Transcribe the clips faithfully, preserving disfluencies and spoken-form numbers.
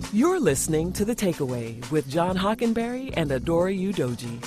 You're listening to The Takeaway with John Hockenberry and Adora Udoji.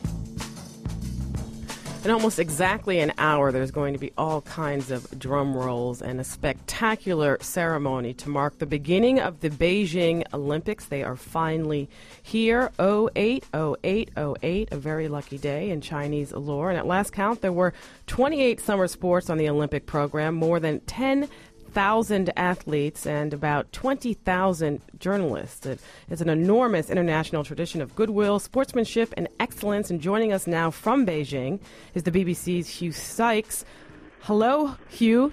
In almost exactly an hour, there's going to be all kinds of drum rolls and a spectacular ceremony to mark the beginning of the Beijing Olympics. They are finally here. oh eight oh eight oh eight, a very lucky day in Chinese lore. And at last count, there were twenty-eight summer sports on the Olympic program, more than ten thousand athletes and about twenty thousand journalists. It is an enormous international tradition of goodwill, sportsmanship, and excellence. And joining us now from Beijing is the B B C's Hugh Sykes. Hello, Hugh.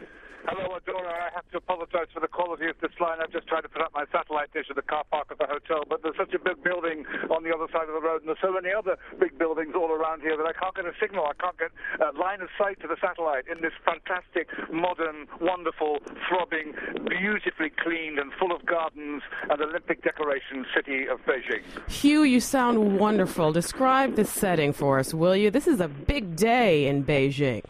Hello, Adora. I have to apologize for the quality of this line. I've just tried to put up my satellite dish at the car park of the hotel, but there's such a big building on the other side of the road, and there's so many other big buildings all around here that I can't get a signal. I can't get a line of sight to the satellite in this fantastic, modern, wonderful, throbbing, beautifully cleaned and full of gardens and Olympic decoration city of Beijing. Hugh, you sound wonderful. Describe the setting for us, will you? This is a big day in Beijing.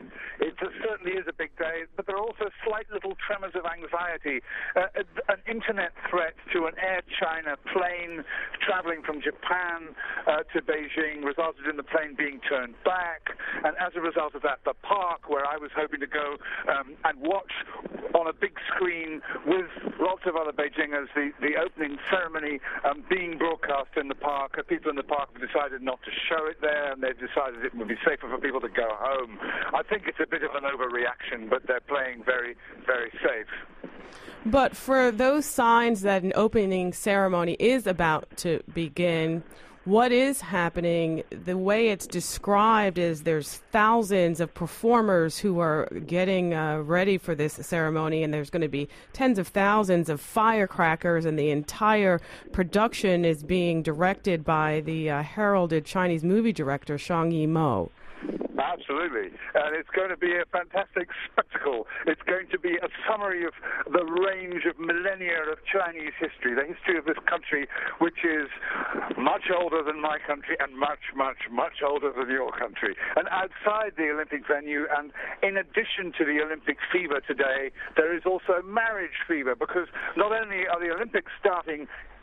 It certainly is a big day, but there are also slight little tremors of anxiety. Uh, an internet threat to an Air China plane traveling from Japan uh, to Beijing resulted in the plane being turned back, and as a result of that, the park, where I was hoping to go um, and watch on a big screen with lots of other Beijingers the, the opening ceremony um, being broadcast in the park, uh, people in the park have decided not to show it there, and they've decided it would be safer for people to go home. I think it's a bit of an overreaction, but they're playing very, very safe. But for those signs that an opening ceremony is about to begin, what is happening? The way it's described is there's thousands of performers who are getting uh, ready for this ceremony, and there's going to be tens of thousands of firecrackers, and the entire production is being directed by the uh, heralded Chinese movie director, Zhang Yimou. Absolutely. And it's going to be a fantastic spectacle. It's going to be a summary of the range of millennia of Chinese history, the history of this country, which is much older than my country and much, much, much older than your country. And outside the Olympic venue, and in addition to the Olympic fever today, there is also marriage fever, because not only are the Olympics starting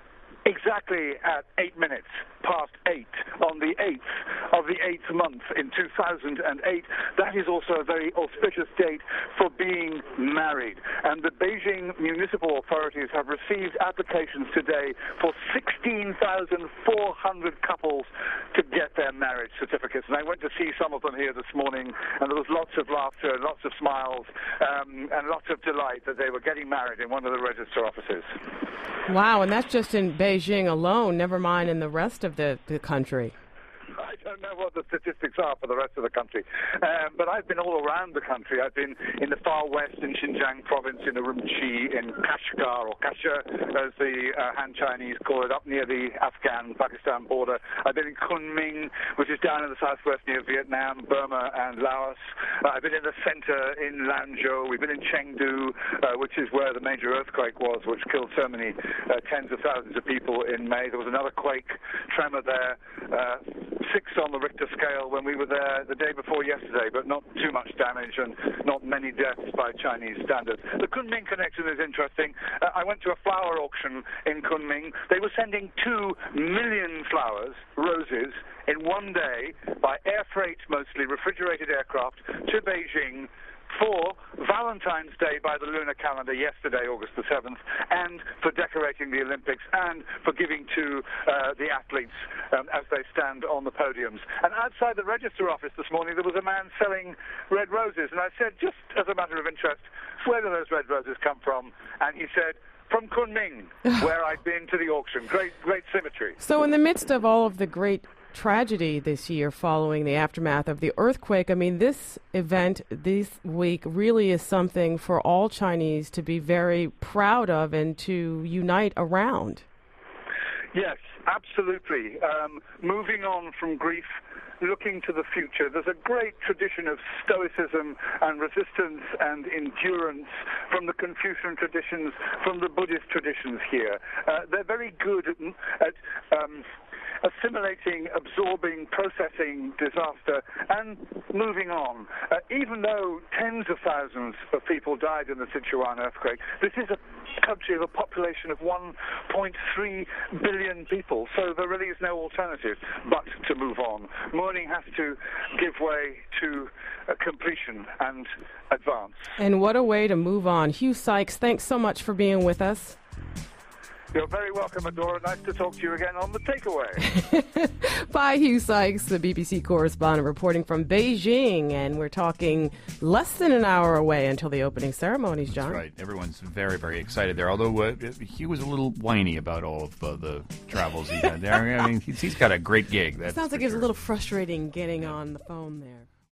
exactly at eight minutes past eight on the eighth of the eighth month in two thousand eight. That is also a very auspicious date for being married. And the Beijing municipal authorities have received applications today for sixteen thousand four hundred couples to get their marriage certificates. And I went to see some of them here this morning, and there was lots of laughter, lots of smiles, um, and lots of delight that they were getting married in one of the register offices. Wow, and that's just in Beijing alone, never mind in the rest of the, the country. I don't know what the statistics are for the rest of the country, um, but I've been all around the country. I've been in the far west, in Xinjiang province, in Urumqi, in Kashgar, or Kasha, as the uh, Han Chinese call it, up near the Afghan-Pakistan border. I've been in Kunming, which is down in the southwest near Vietnam, Burma, and Laos. Uh, I've been in the center in Lanzhou. We've been in Chengdu, uh, which is where the major earthquake was, which killed so many uh, tens of thousands of people in May. There was another quake, tremor there, uh, six on the Richter scale when we were there the day before yesterday, but not too much damage and not many deaths by Chinese standards. The Kunming connection is interesting. Uh, I went to a flower auction in Kunming. They were sending two million flowers, roses, in one day by air freight, mostly refrigerated aircraft, to Beijing for Valentine's Day by the lunar calendar yesterday, August the seventh, and for decorating the Olympics and for giving to uh, the athletes um, as they stand on the podiums. And outside the register office this morning, there was a man selling red roses, and I said, just as a matter of interest, where do those red roses come from? And he said, from Kunming, where I'd been to the auction. Great, great symmetry. So in the midst of all of the great tragedy this year following the aftermath of the earthquake, I mean, this event this week really is something for all Chinese to be very proud of and to unite around. Yes, absolutely. Um, moving on from grief, looking to the future. There's a great tradition of stoicism and resistance and endurance from the Confucian traditions, from the Buddhist traditions here. Uh, they're very good at, at um, assimilating, absorbing, processing disaster, and moving on. Uh, even though tens of thousands of people died in the Sichuan earthquake, this is a country of a population of one point three billion people, so there really is no alternative but to move on. Mourning has to give way to uh, completion and advance. And what a way to move on. Hugh Sykes, thanks so much for being with us. You're very welcome, Adora. Nice to talk to you again on The Takeaway. Bye, Hugh Sykes, the B B C correspondent reporting from Beijing. And we're talking less than an hour away until the opening ceremonies, John. That's right. Everyone's very, very excited there. Although uh, Hugh was a little whiny about all of uh, the travels he had there. I mean, he's, he's got a great gig. That sounds like it was sure. a little frustrating getting on the phone there.